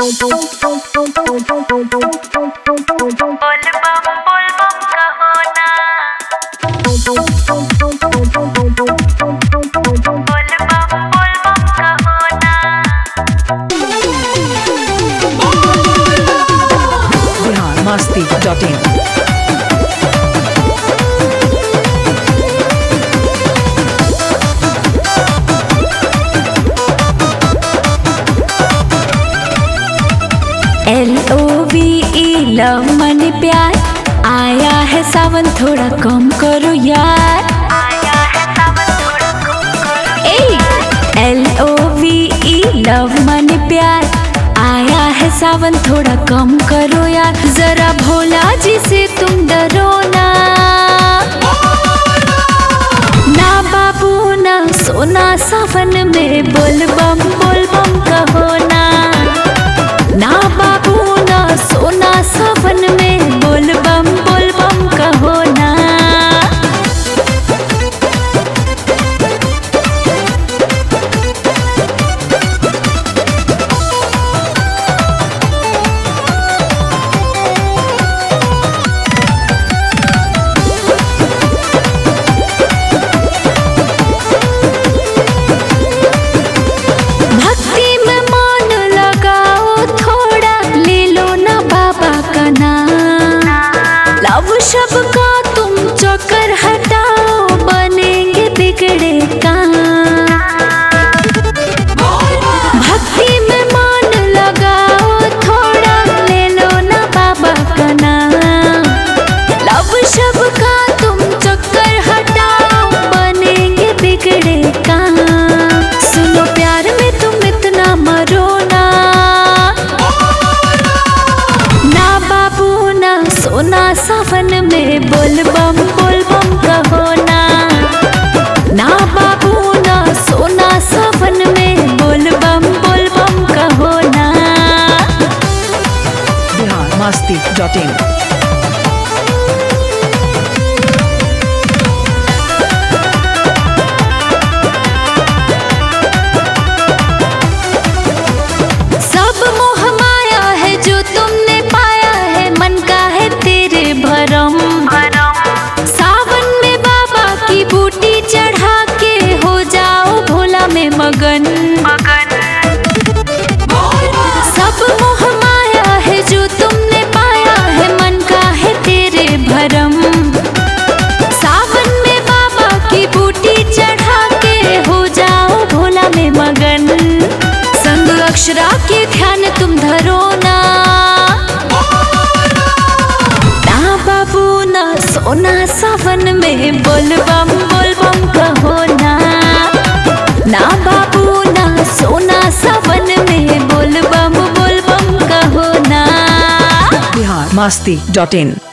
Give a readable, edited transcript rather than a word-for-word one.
biharmasti.in LOVE love मन प्यार आया है सावन थोड़ा कम करो यार। LOVE लव मन प्यार आया है सावन थोड़ा कम करो यार। जरा भोला जी से तुम डरो ना, ना बाबू ना सोना सावन में बोल बम कहो ना, ना बाबू ना सोना सावन में बोल बम कहो ना। भक्ति में मन लगाओ थोड़ा, ले लो ना बाबा का नाम। लव शब का तुम चक्कर हटाओ, बनेंगे बिगड़े काम। भक्ति में मन लगाओ थोड़ा, ले लो ना बाबा का नाम। लव शब का तुम चक्कर हटाओ, बनेंगे बिगड़े काम। सुनो प्यार में तुम इतना मरो ना, ना बाबू ना सोना सावन में बोल बम कहो ना, ना बाबू ना सोना सावन में बोल बम कहो ना। biharmasti.in सब मोह माया है जो तुमने पाया है, मन का है तेरे भरम। सावन में बाबा की बूटी चढ़ा के हो जाओ भोला में मगन। सब मोह माया है जो तुमने पाया है, मन का है तेरे भरम। सावन में बाबा की बूटी चढ़ा के हो जाओ भोला में मगन। संग अक्षरा के ध्यान तुम धरो ना, ना बाबू ना सोना सावन में बोल बम कहो ना, ना बाबू ना सोना सावन में बोल बम कहो ना। biharmasti.in